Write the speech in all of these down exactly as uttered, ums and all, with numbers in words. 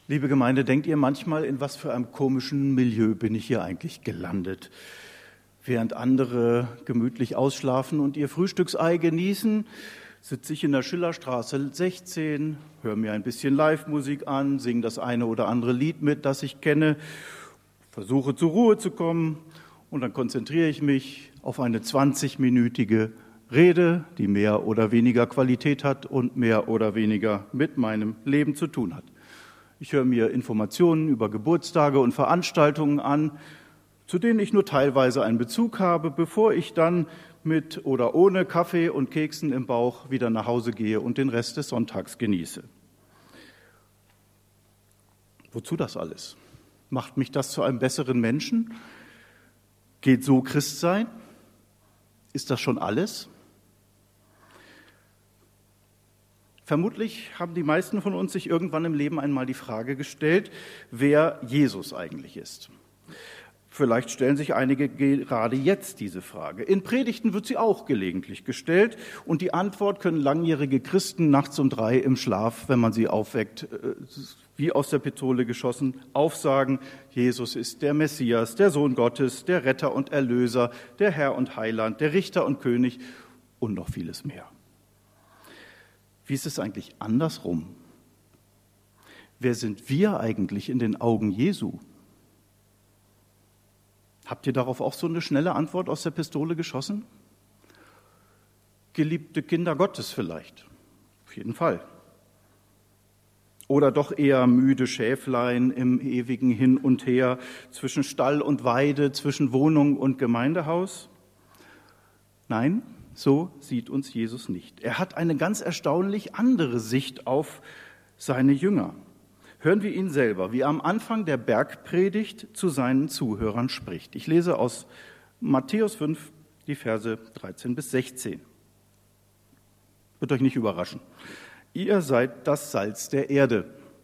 Liebe Gemeinde, denkt ihr manchmal, in was für einem komischen Milieu bin ich hier eigentlich gelandet? Während andere gemütlich ausschlafen und ihr Frühstücksei genießen, sitze ich in der Schillerstraße sechzehn, höre mir ein bisschen Live-Musik an, singe das eine oder andere Lied mit, das ich kenne, versuche zur Ruhe zu kommen und dann konzentriere ich mich auf eine zwanzigminütige Rede, die mehr oder weniger Qualität hat und mehr oder weniger mit meinem Leben zu tun hat. Ich höre mir Informationen über Geburtstage und Veranstaltungen an, zu denen ich nur teilweise einen Bezug habe, bevor ich dann mit oder ohne Kaffee und Keksen im Bauch wieder nach Hause gehe und den Rest des Sonntags genieße. Wozu das alles? Macht mich das zu einem besseren Menschen? Geht so Christsein? Ist das schon alles? Vermutlich haben die meisten von uns sich irgendwann im Leben einmal die Frage gestellt, wer Jesus eigentlich ist. Vielleicht stellen sich einige gerade jetzt diese Frage. In Predigten wird sie auch gelegentlich gestellt und die Antwort können langjährige Christen nachts um drei im Schlaf, wenn man sie aufweckt, wie aus der Pistole geschossen, aufsagen: Jesus ist der Messias, der Sohn Gottes, der Retter und Erlöser, der Herr und Heiland, der Richter und König und noch vieles mehr. Wie ist es eigentlich andersrum? Wer sind wir eigentlich in den Augen Jesu? Habt ihr darauf auch so eine schnelle Antwort aus der Pistole geschossen? Geliebte Kinder Gottes vielleicht, auf jeden Fall. Oder doch eher müde Schäflein im ewigen Hin und Her zwischen Stall und Weide, zwischen Wohnung und Gemeindehaus? Nein, so sieht uns Jesus nicht. Er hat eine ganz erstaunlich andere Sicht auf seine Jünger. Hören wir ihn selber, wie er am Anfang der Bergpredigt zu seinen Zuhörern spricht. Ich lese aus Matthäus fünf, die Verse dreizehn bis sechzehn. Wird euch nicht überraschen. Ihr seid das Salz der Erde.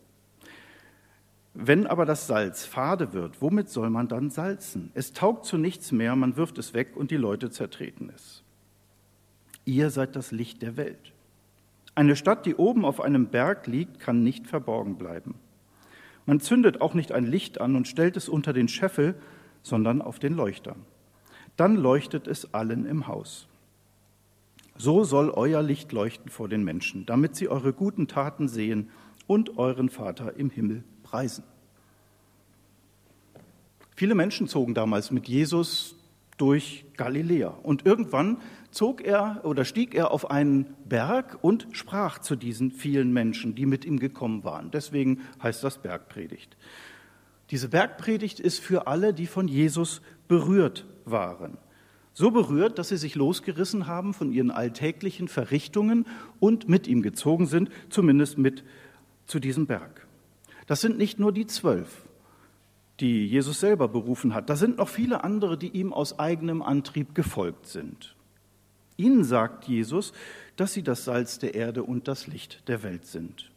Wenn aber das Salz fade wird, womit soll man dann salzen? Es taugt zu nichts mehr, man wirft es weg und die Leute zertreten es. Ihr seid das Licht der Welt. Eine Stadt, die oben auf einem Berg liegt, kann nicht verborgen bleiben. Man zündet auch nicht ein Licht an und stellt es unter den Scheffel, sondern auf den Leuchter. Dann leuchtet es allen im Haus. So soll euer Licht leuchten vor den Menschen, damit sie eure guten Taten sehen und euren Vater im Himmel preisen. Viele Menschen zogen damals mit Jesus durch Galiläa und irgendwann zog er oder stieg er auf einen Berg und sprach zu diesen vielen Menschen, die mit ihm gekommen waren. Deswegen heißt das Bergpredigt. Diese Bergpredigt ist für alle, die von Jesus berührt waren. So berührt, dass sie sich losgerissen haben von ihren alltäglichen Verrichtungen und mit ihm gezogen sind, zumindest mit zu diesem Berg. Das sind nicht nur die zwölf, die Jesus selber berufen hat. Da sind noch viele andere, die ihm aus eigenem Antrieb gefolgt sind. Ihnen sagt Jesus, dass sie das Salz der Erde und das Licht der Welt sind.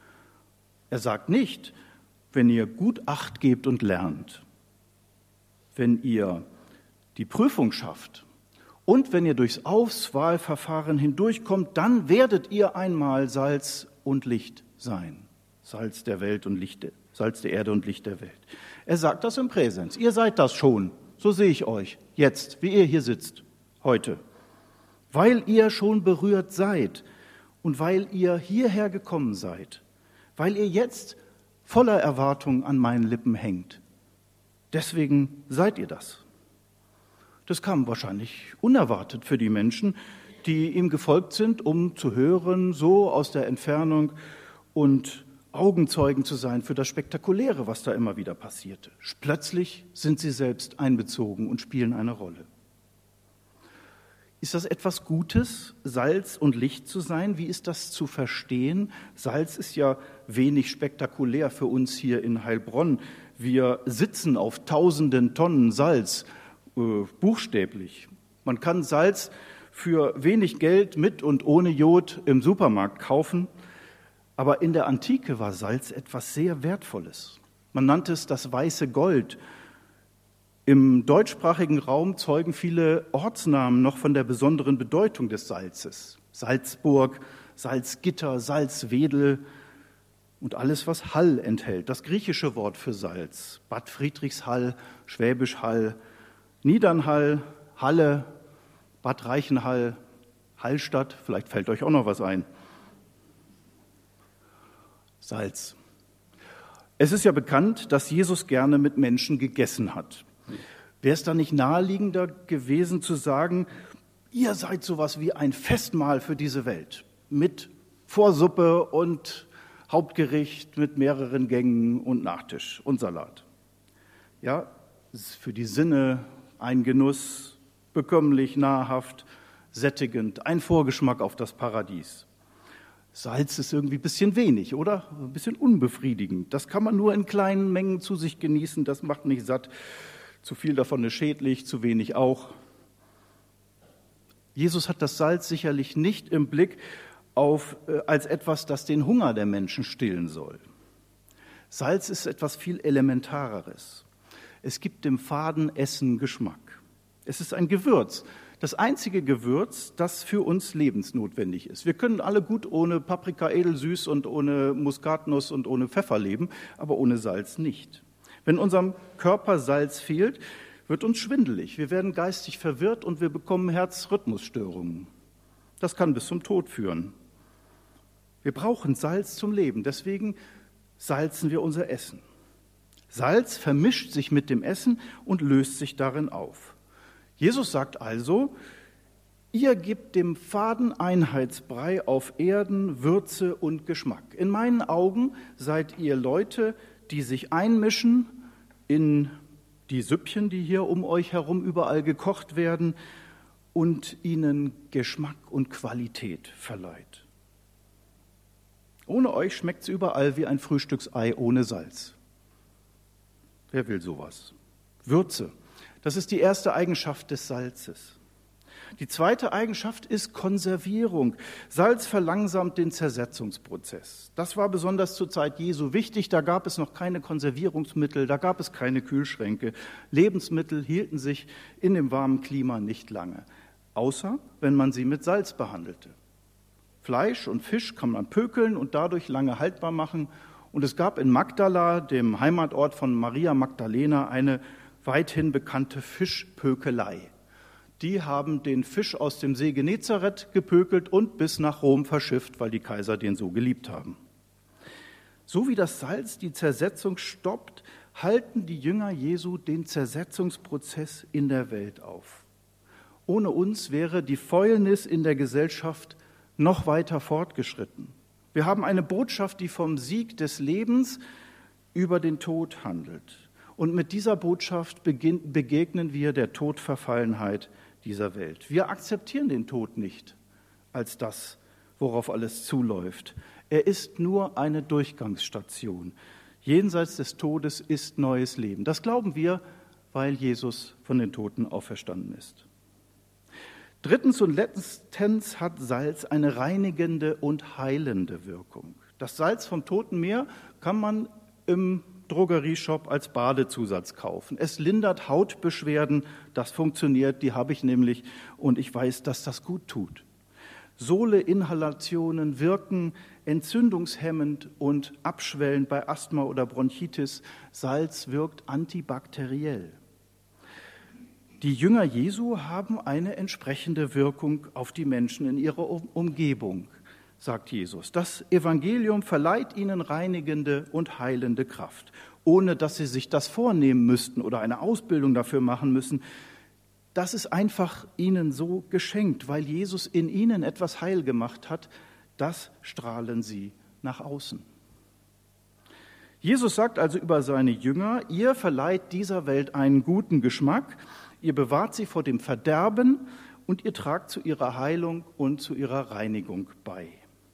Er sagt nicht, wenn ihr gut Acht gebt und lernt, wenn ihr die Prüfung schafft und wenn ihr durchs Auswahlverfahren hindurchkommt, dann werdet ihr einmal Salz und Licht sein. Salz der Welt und Licht, Salz der Erde und Licht der Welt. Er sagt das im Präsens. Ihr seid das schon. So sehe ich euch jetzt, wie ihr hier sitzt, heute. Weil ihr schon berührt seid und weil ihr hierher gekommen seid, weil ihr jetzt voller Erwartung an meinen Lippen hängt. Deswegen seid ihr das. Das kam wahrscheinlich unerwartet für die Menschen, die ihm gefolgt sind, um zu hören, so aus der Entfernung und Augenzeugen zu sein für das Spektakuläre, was da immer wieder passierte. Plötzlich sind sie selbst einbezogen und spielen eine Rolle. Ist das etwas Gutes, Salz und Licht zu sein? Wie ist das zu verstehen? Salz ist ja wenig spektakulär für uns hier in Heilbronn. Wir sitzen auf tausenden Tonnen Salz, äh, buchstäblich. Man kann Salz für wenig Geld mit und ohne Jod im Supermarkt kaufen. Aber in der Antike war Salz etwas sehr Wertvolles. Man nannte es das weiße Gold. Im deutschsprachigen Raum zeugen viele Ortsnamen noch von der besonderen Bedeutung des Salzes. Salzburg, Salzgitter, Salzwedel. und alles, was Hall enthält. Das griechische Wort für Salz. Bad Friedrichshall, Schwäbisch Hall, Niedernhall, Halle, Bad Reichenhall, Hallstatt, vielleicht fällt euch auch noch was ein. Salz. Es ist ja bekannt, dass Jesus gerne mit Menschen gegessen hat. Wäre es da nicht naheliegender gewesen zu sagen, ihr seid sowas wie ein Festmahl für diese Welt, mit Vorsuppe und Hauptgericht, mit mehreren Gängen und Nachtisch und Salat. Ja, es ist für die Sinne ein Genuss, bekömmlich, nahrhaft, sättigend, ein Vorgeschmack auf das Paradies. Salz ist irgendwie ein bisschen wenig, oder? Ein bisschen unbefriedigend. Das kann man nur in kleinen Mengen zu sich genießen, das macht nicht satt. Zu viel davon ist schädlich, zu wenig auch. Jesus hat das Salz sicherlich nicht im Blick auf, äh, als etwas, das den Hunger der Menschen stillen soll. Salz ist etwas viel Elementareres. Es gibt dem faden Essen Geschmack. Es ist ein Gewürz. Das einzige Gewürz, das für uns lebensnotwendig ist. Wir können alle gut ohne Paprika edelsüß und ohne Muskatnuss und ohne Pfeffer leben, aber ohne Salz nicht. Wenn unserem Körper Salz fehlt, wird uns schwindelig. Wir werden geistig verwirrt und wir bekommen Herzrhythmusstörungen. Das kann bis zum Tod führen. Wir brauchen Salz zum Leben, deswegen salzen wir unser Essen. Salz vermischt sich mit dem Essen und löst sich darin auf. Jesus sagt also, ihr gebt dem faden Einheitsbrei auf Erden Würze und Geschmack. In meinen Augen seid ihr Leute, die sich einmischen in die Süppchen, die hier um euch herum überall gekocht werden und ihnen Geschmack und Qualität verleiht. Ohne euch schmeckt es überall wie ein Frühstücksei ohne Salz. Wer will sowas? Würze. Das ist die erste Eigenschaft des Salzes. Die zweite Eigenschaft ist Konservierung. Salz verlangsamt den Zersetzungsprozess. Das war besonders zur Zeit Jesu wichtig. Da gab es noch keine Konservierungsmittel, da gab es keine Kühlschränke. Lebensmittel hielten sich in dem warmen Klima nicht lange, außer wenn man sie mit Salz behandelte. Fleisch und Fisch kann man pökeln und dadurch lange haltbar machen. Und es gab in Magdala, dem Heimatort von Maria Magdalena, eine weithin bekannte Fischpökelei. Die haben den Fisch aus dem See Genezareth gepökelt und bis nach Rom verschifft, weil die Kaiser den so geliebt haben. So wie das Salz die Zersetzung stoppt, halten die Jünger Jesu den Zersetzungsprozess in der Welt auf. Ohne uns wäre die Fäulnis in der Gesellschaft noch weiter fortgeschritten. Wir haben eine Botschaft, die vom Sieg des Lebens über den Tod handelt. Und mit dieser Botschaft begegnen wir der Todverfallenheit dieser Welt. Wir akzeptieren den Tod nicht als das, worauf alles zuläuft. Er ist nur eine Durchgangsstation. Jenseits des Todes ist neues Leben. Das glauben wir, weil Jesus von den Toten auferstanden ist. Drittens und letztens hat Salz eine reinigende und heilende Wirkung. Das Salz vom Toten Meer kann man im Drogerieshop als Badezusatz kaufen. Es lindert Hautbeschwerden, das funktioniert, die habe ich nämlich und ich weiß, dass das gut tut. Sohle-Inhalationen wirken entzündungshemmend und abschwellend bei Asthma oder Bronchitis. Salz wirkt antibakteriell. Die Jünger Jesu haben eine entsprechende Wirkung auf die Menschen in ihrer Umgebung, sagt Jesus. Das Evangelium verleiht ihnen reinigende und heilende Kraft, ohne dass sie sich das vornehmen müssten oder eine Ausbildung dafür machen müssen. Das ist einfach ihnen so geschenkt, weil Jesus in ihnen etwas heil gemacht hat. Das strahlen sie nach außen. Jesus sagt also über seine Jünger, ihr verleiht dieser Welt einen guten Geschmack, ihr bewahrt sie vor dem Verderben und ihr tragt zu ihrer Heilung und zu ihrer Reinigung bei.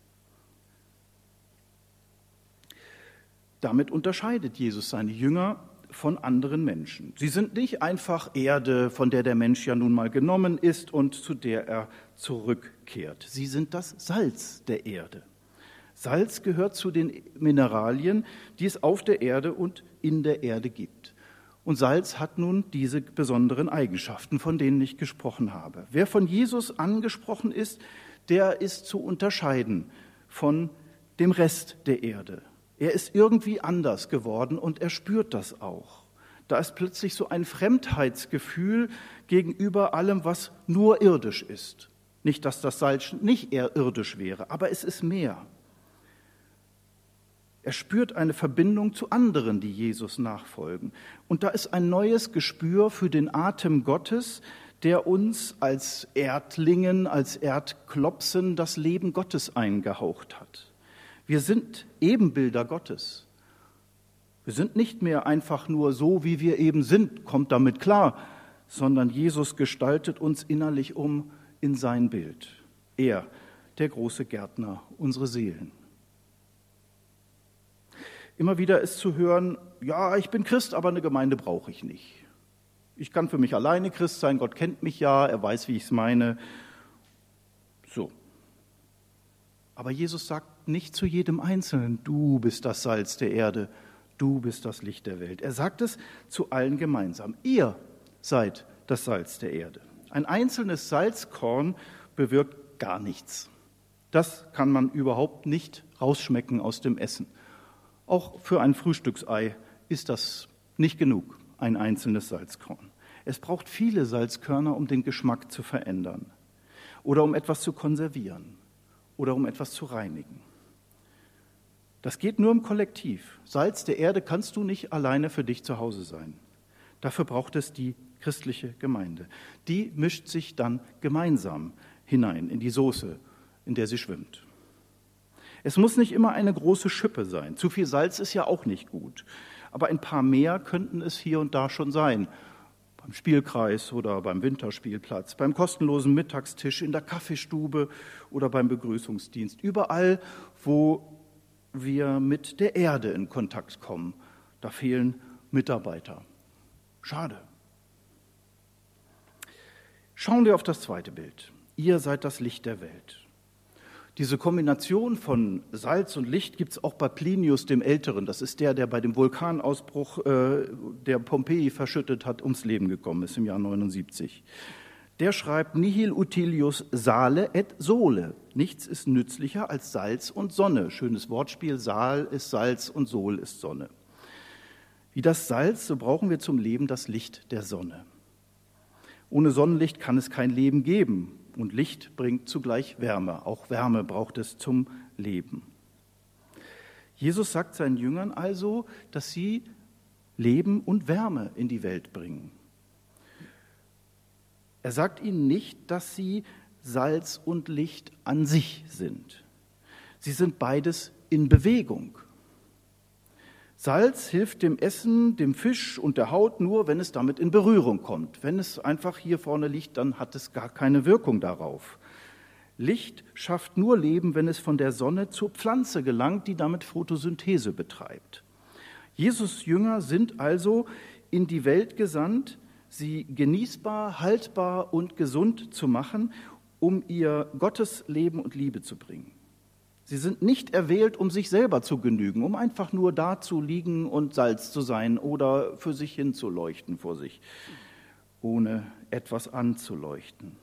Damit unterscheidet Jesus seine Jünger von anderen Menschen. Sie sind nicht einfach Erde, von der der Mensch ja nun mal genommen ist und zu der er zurückkehrt. Sie sind das Salz der Erde. Salz gehört zu den Mineralien, die es auf der Erde und in der Erde gibt. Und Salz hat nun diese besonderen Eigenschaften, von denen ich gesprochen habe. Wer von Jesus angesprochen ist, der ist zu unterscheiden von dem Rest der Erde. Er ist irgendwie anders geworden und er spürt das auch. Da ist plötzlich so ein Fremdheitsgefühl gegenüber allem, was nur irdisch ist. Nicht, dass das Salz nicht eher irdisch wäre, aber es ist mehr. Er spürt eine Verbindung zu anderen, die Jesus nachfolgen. Und da ist ein neues Gespür für den Atem Gottes, der uns als Erdlingen, als Erdklopsen das Leben Gottes eingehaucht hat. Wir sind Ebenbilder Gottes. Wir sind nicht mehr einfach nur so, wie wir eben sind, kommt damit klar, sondern Jesus gestaltet uns innerlich um in sein Bild. Er, der große Gärtner, unsere Seelen. Immer wieder ist zu hören, ja, ich bin Christ, aber eine Gemeinde brauche ich nicht. Ich kann für mich alleine Christ sein, Gott kennt mich ja, er weiß, wie ich es meine. So. Aber Jesus sagt nicht zu jedem Einzelnen, du bist das Salz der Erde, du bist das Licht der Welt. Er sagt es zu allen gemeinsam. Ihr seid das Salz der Erde. Ein einzelnes Salzkorn bewirkt gar nichts. Das kann man überhaupt nicht rausschmecken aus dem Essen. Auch für ein Frühstücksei ist das nicht genug, ein einzelnes Salzkorn. Es braucht viele Salzkörner, um den Geschmack zu verändern oder um etwas zu konservieren oder um etwas zu reinigen. Das geht nur im Kollektiv. Salz der Erde kannst du nicht alleine für dich zu Hause sein. Dafür braucht es die christliche Gemeinde. Die mischt sich dann gemeinsam hinein in die Soße, in der sie schwimmt. Es muss nicht immer eine große Schippe sein. Zu viel Salz ist ja auch nicht gut. Aber ein paar mehr könnten es hier und da schon sein. Beim Spielkreis oder beim Winterspielplatz, beim kostenlosen Mittagstisch, in der Kaffeestube oder beim Begrüßungsdienst. Überall, wo wir mit der Erde in Kontakt kommen. Da fehlen Mitarbeiter. Schade. Schauen wir auf das zweite Bild. Ihr seid das Licht der Welt. Diese Kombination von Salz und Licht gibt es auch bei Plinius dem Älteren. Das ist der, der bei dem Vulkanausbruch, äh, der Pompeji verschüttet hat, ums Leben gekommen ist im Jahr neunundsiebzig. Der schreibt, nihil utilius sale et sole. Nichts ist nützlicher als Salz und Sonne. Schönes Wortspiel, Sal ist Salz und Sol ist Sonne. Wie das Salz, so brauchen wir zum Leben das Licht der Sonne. Ohne Sonnenlicht kann es kein Leben geben. Und Licht bringt zugleich Wärme. Auch Wärme braucht es zum Leben. Jesus sagt seinen Jüngern also, dass sie Leben und Wärme in die Welt bringen. Er sagt ihnen nicht, dass sie Salz und Licht an sich sind. Sie sind beides in Bewegung. Salz hilft dem Essen, dem Fisch und der Haut nur, wenn es damit in Berührung kommt. Wenn es einfach hier vorne liegt, dann hat es gar keine Wirkung darauf. Licht schafft nur Leben, wenn es von der Sonne zur Pflanze gelangt, die damit Photosynthese betreibt. Jesus' Jünger sind also in die Welt gesandt, sie genießbar, haltbar und gesund zu machen, um ihr Gottes Leben und Liebe zu bringen. Sie sind nicht erwählt, um sich selber zu genügen, um einfach nur da zu liegen und Salz zu sein oder für sich hinzuleuchten vor sich, ohne etwas anzuleuchten.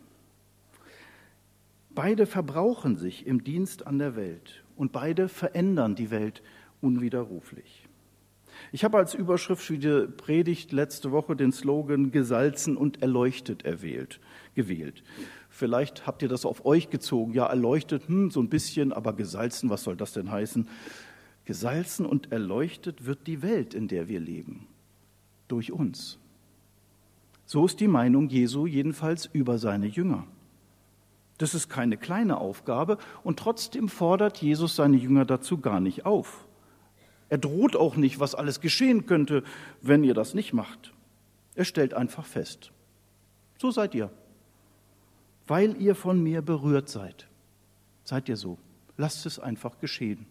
Beide verbrauchen sich im Dienst an der Welt und beide verändern die Welt unwiderruflich. Ich habe als Überschrift für die Predigt letzte Woche den Slogan gesalzen und erleuchtet erwählt, gewählt. Vielleicht habt ihr das auf euch gezogen. Ja, erleuchtet, hm, so ein bisschen, aber gesalzen, was soll das denn heißen? Gesalzen und erleuchtet wird die Welt, in der wir leben. Durch uns. So ist die Meinung Jesu jedenfalls über seine Jünger. Das ist keine kleine Aufgabe und trotzdem fordert Jesus seine Jünger dazu gar nicht auf. Er droht auch nicht, was alles geschehen könnte, wenn ihr das nicht macht. Er stellt einfach fest, so seid ihr. Weil ihr von mir berührt seid. Seid ihr so. Lasst es einfach geschehen.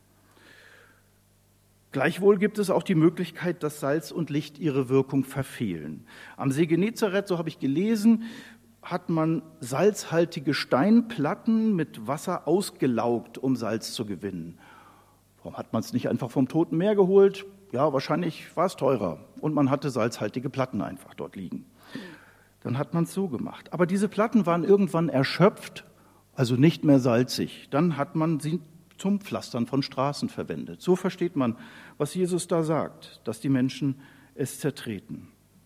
Gleichwohl gibt es auch die Möglichkeit, dass Salz und Licht ihre Wirkung verfehlen. Am See Genezareth, so habe ich gelesen, hat man salzhaltige Steinplatten mit Wasser ausgelaugt, um Salz zu gewinnen. Warum hat man es nicht einfach vom Toten Meer geholt? Ja, wahrscheinlich war es teurer. Und man hatte salzhaltige Platten einfach dort liegen. Dann hat man es so gemacht. Aber diese Platten waren irgendwann erschöpft, also nicht mehr salzig. Dann hat man sie zum Pflastern von Straßen verwendet. So versteht man, was Jesus da sagt, dass die Menschen es zertreten.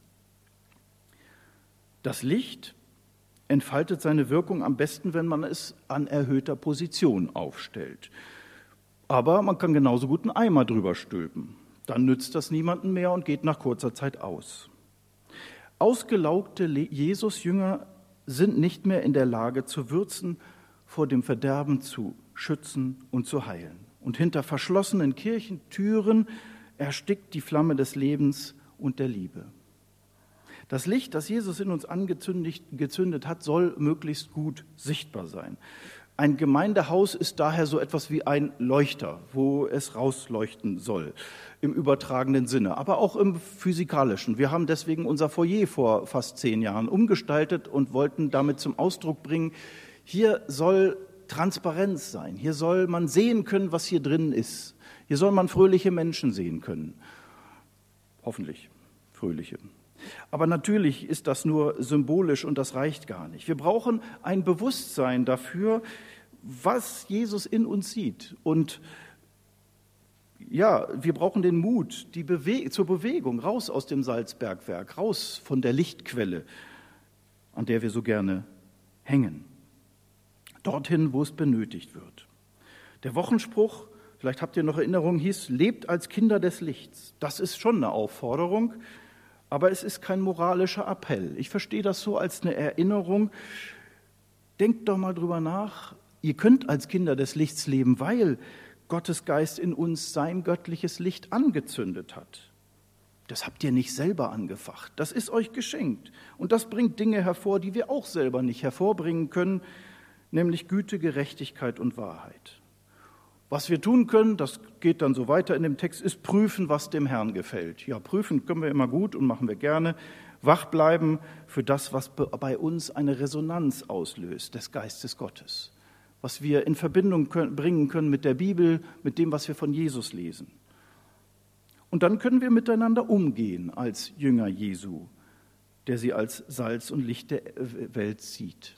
Das Licht entfaltet seine Wirkung am besten, wenn man es an erhöhter Position aufstellt. Aber man kann genauso gut einen Eimer drüber stülpen. Dann nützt das niemandem mehr und geht nach kurzer Zeit aus. Ausgelaugte Jesus-Jünger sind nicht mehr in der Lage zu würzen, vor dem Verderben zu schützen und zu heilen. Und hinter verschlossenen Kirchentüren erstickt die Flamme des Lebens und der Liebe. Das Licht, das Jesus in uns angezündet hat, soll möglichst gut sichtbar sein. Ein Gemeindehaus ist daher so etwas wie ein Leuchter, wo es rausleuchten soll, im übertragenen Sinne, aber auch im physikalischen. Wir haben deswegen unser Foyer vor fast zehn Jahren umgestaltet und wollten damit zum Ausdruck bringen, hier soll Transparenz sein, hier soll man sehen können, was hier drin ist. Hier soll man fröhliche Menschen sehen können. Hoffentlich fröhliche. Aber natürlich ist das nur symbolisch und das reicht gar nicht. Wir brauchen ein Bewusstsein dafür, was Jesus in uns sieht. Und ja, wir brauchen den Mut die Bewe- zur Bewegung, raus aus dem Salzbergwerk, raus von der Lichtquelle, an der wir so gerne hängen. Dorthin, wo es benötigt wird. Der Wochenspruch, vielleicht habt ihr noch Erinnerungen, hieß, lebt als Kinder des Lichts. Das ist schon eine Aufforderung, aber es ist kein moralischer Appell. Ich verstehe das so als eine Erinnerung. Denkt doch mal drüber nach. Ihr könnt als Kinder des Lichts leben, weil Gottes Geist in uns sein göttliches Licht angezündet hat. Das habt ihr nicht selber angefacht. Das ist euch geschenkt. Und das bringt Dinge hervor, die wir auch selber nicht hervorbringen können, nämlich Güte, Gerechtigkeit und Wahrheit. Was wir tun können, das geht dann so weiter in dem Text, ist prüfen, was dem Herrn gefällt. Ja, prüfen können wir immer gut und machen wir gerne. Wach bleiben für das, was bei uns eine Resonanz auslöst, des Geistes Gottes. Was wir in Verbindung können, bringen können mit der Bibel, mit dem, was wir von Jesus lesen. Und dann können wir miteinander umgehen als Jünger Jesu, der sie als Salz und Licht der Welt sieht.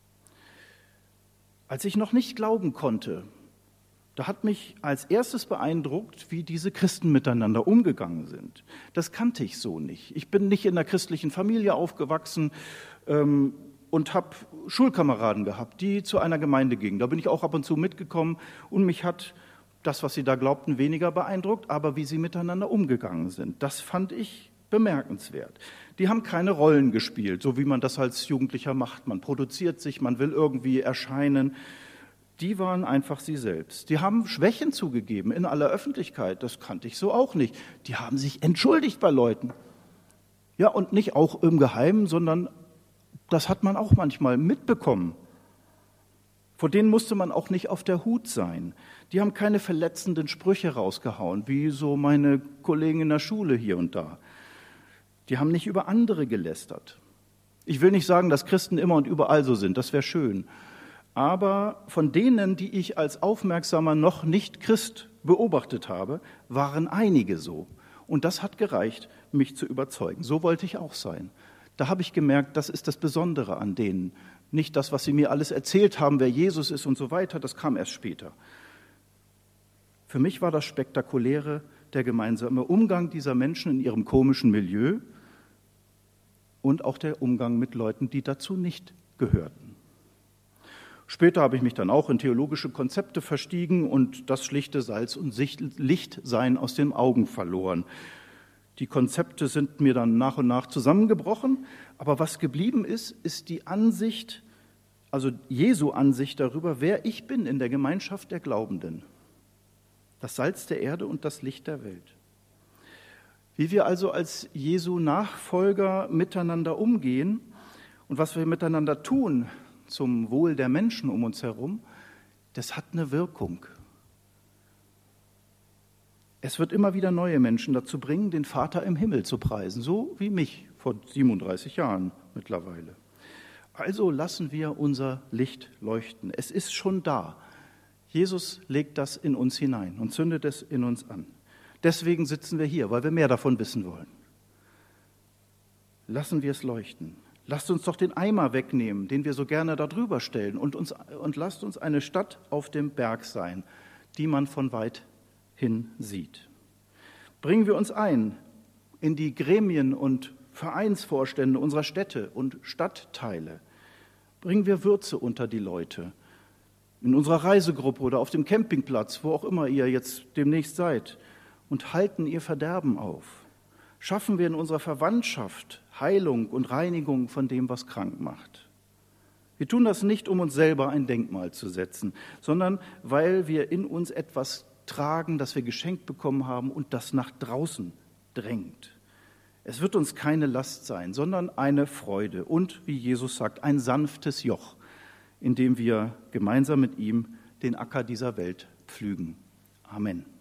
Als ich noch nicht glauben konnte, da hat mich als erstes beeindruckt, wie diese Christen miteinander umgegangen sind. Das kannte ich so nicht. Ich bin nicht in einer christlichen Familie aufgewachsen ähm, und habe Schulkameraden gehabt, die zu einer Gemeinde gingen. Da bin ich auch ab und zu mitgekommen und mich hat das, was sie da glaubten, weniger beeindruckt, aber wie sie miteinander umgegangen sind, das fand ich bemerkenswert. Die haben keine Rollen gespielt, so wie man das als Jugendlicher macht. Man produziert sich, man will irgendwie erscheinen. Die waren einfach sie selbst. Die haben Schwächen zugegeben in aller Öffentlichkeit. Das kannte ich so auch nicht. Die haben sich entschuldigt bei Leuten. Ja, und nicht auch im Geheimen, sondern das hat man auch manchmal mitbekommen. Vor denen musste man auch nicht auf der Hut sein. Die haben keine verletzenden Sprüche rausgehauen, wie so meine Kollegen in der Schule hier und da. Die haben nicht über andere gelästert. Ich will nicht sagen, dass Christen immer und überall so sind, das wäre schön. Aber von denen, die ich als aufmerksamer noch nicht Christ beobachtet habe, waren einige so. Und das hat gereicht, mich zu überzeugen. So wollte ich auch sein. Da habe ich gemerkt, das ist das Besondere an denen. Nicht das, was sie mir alles erzählt haben, wer Jesus ist und so weiter, das kam erst später. Für mich war das Spektakuläre der gemeinsame Umgang dieser Menschen in ihrem komischen Milieu und auch der Umgang mit Leuten, die dazu nicht gehörten. Später habe ich mich dann auch in theologische Konzepte verstiegen und das schlichte Salz- und Lichtsein aus den Augen verloren. Die Konzepte sind mir dann nach und nach zusammengebrochen, aber was geblieben ist, ist die Ansicht, also Jesu Ansicht darüber, wer ich bin in der Gemeinschaft der Glaubenden. Das Salz der Erde und das Licht der Welt. Wie wir also als Jesu Nachfolger miteinander umgehen und was wir miteinander tun zum Wohl der Menschen um uns herum, das hat eine Wirkung. Es wird immer wieder neue Menschen dazu bringen, den Vater im Himmel zu preisen, so wie mich vor siebenunddreißig Jahren mittlerweile. Also lassen wir unser Licht leuchten. Es ist schon da. Jesus legt das in uns hinein und zündet es in uns an. Deswegen sitzen wir hier, weil wir mehr davon wissen wollen. Lassen wir es leuchten. Lasst uns doch den Eimer wegnehmen, den wir so gerne da drüber stellen und, uns, und lasst uns eine Stadt auf dem Berg sein, die man von weit hin sieht. Bringen wir uns ein in die Gremien und Vereinsvorstände unserer Städte und Stadtteile. Bringen wir Würze unter die Leute, in unserer Reisegruppe oder auf dem Campingplatz, wo auch immer ihr jetzt demnächst seid, und halten ihr Verderben auf. Schaffen wir in unserer Verwandtschaft Heilung und Reinigung von dem, was krank macht. Wir tun das nicht, um uns selber ein Denkmal zu setzen, sondern weil wir in uns etwas tragen, das wir geschenkt bekommen haben und das nach draußen drängt. Es wird uns keine Last sein, sondern eine Freude und, wie Jesus sagt, ein sanftes Joch, in dem wir gemeinsam mit ihm den Acker dieser Welt pflügen. Amen.